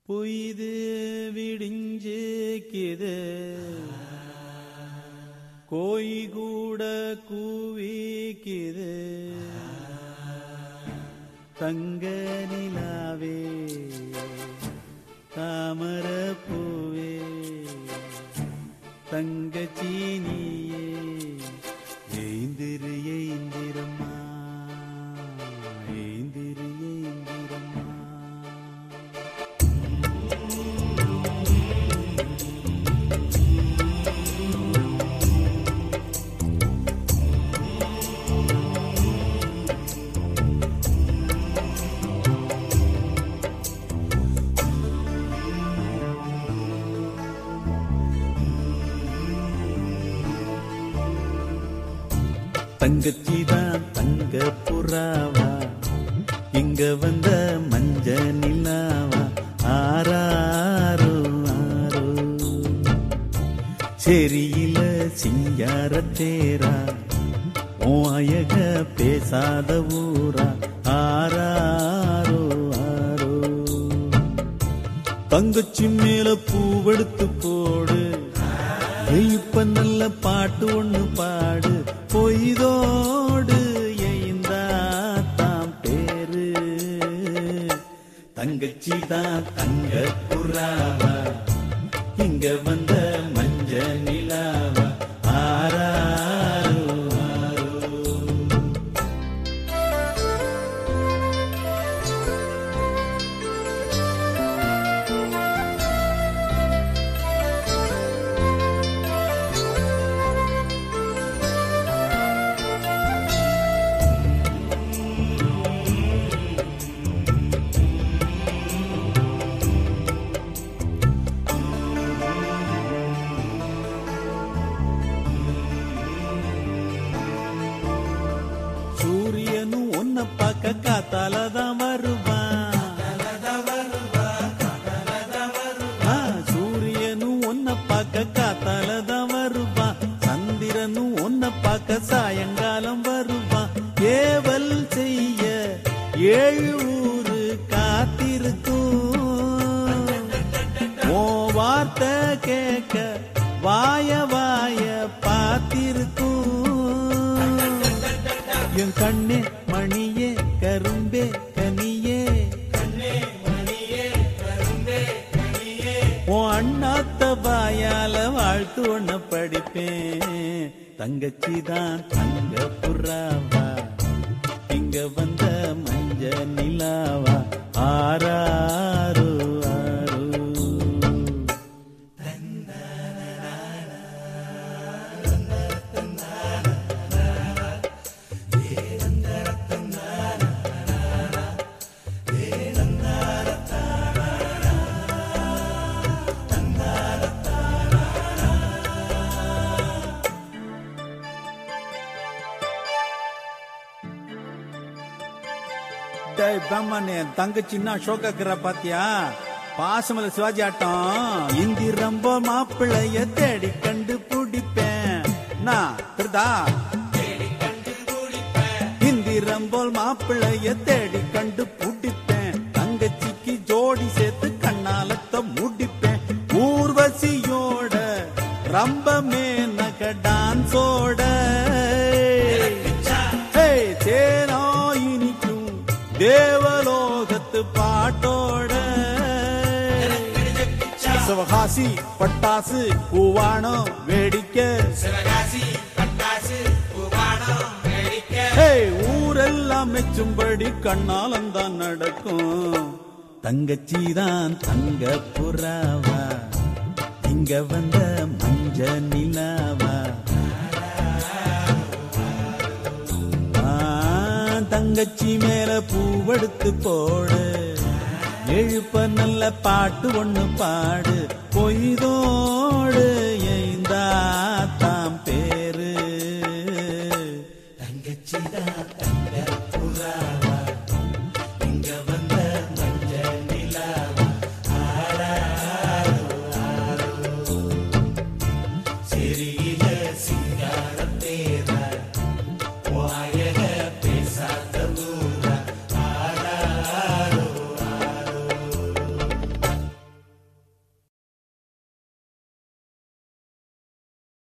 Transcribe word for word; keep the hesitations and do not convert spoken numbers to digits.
பொய்து விடிஞ்சிக்குது கோய் கூட கூவிக்குது தங்க நிலாவே தாமர பூவே தங்கச்சீனியே ஏந்திரு ஏந்திரம்மா ஏந்திரு ஏந்திரம்மா தங்கச்சிதான் தங்க புறாவா இங்க வந்த மஞ்ச நிலாவா ஆராரோ ஆரோ செரியில சிங்காரத்தேரா ஓ அயக பேசாத ஊரா ஆராரோ ஆரோ தங்கச்சி மேல பூவெடுத்து போடு இப்ப நல்ல பாட்டு ஒண்ணு பாடு பொய்தோடு எய்ந்தா தாம் பேரு தங்கச்சி தான் தங்க புறாவா இங்க வந்த மஞ்ச நிலாவா ஆராரோ ஆரோ சூரியனும் ஒன்ன பார்க்க காத்தாலதான் வருவான் சூரியனும் ஒன்ன பார்க்க காத்தாலதான் வருவான் சந்திரனும் ஒன்ன பார்க்க சாயங்காலம் வருவான் ஏவல் செய்ய ஏழு ஊரு காத்திருக்கும் ஓ வார்த்தை கேட்க வாய வாய பார்த்திருக்கும் என் கண்ணே மணியே கரும்பே கனியே உன் அண்ணாத்த பாயால வாழ்த்து ஒண்ண படிப்பேன் தங்கச்சிதான் தங்க புறாவா இங்க வந்த மஞ்ச நிலாவா ஆராரோ ஆரோ பிரம்மனே தங்கச்சின்னா ஷோக்கா பாத்தியா பாசமல சிவாஜி ஆட்டம் இந்தி ரொம்ப மாப்பிள்ளைய தேடி கண்டு பிடிப்பேன் நான் திருதா இந்தி ரொம்ப மாப்பிள்ளைய தேடி கண்டு பிடிப்பேன் தங்கச்சிக்கு ஜோடி சேர்த்து கண்ணாலத்த முடிப்பேன் ஊர்வசியோட ரொம்ப மேனக டான்ஸோட தேனோ இனிக்கும் தேவலோகத்து பாட்டோட சிவகாசி பட்டாசு பூவானோ வேடிக்கை ஊரெல்லாம் மெச்சும்படி கண்ணாலந்தான் நடக்கும் தங்கச்சிதான் தங்க புறாவா இங்க வந்த மஞ்ச நிலாவா தங்கச்சி மேல பூவெடுத்து போடு எழுப்ப நல்ல பாட்டு ஒண்ணு பாடு பொய்தோடு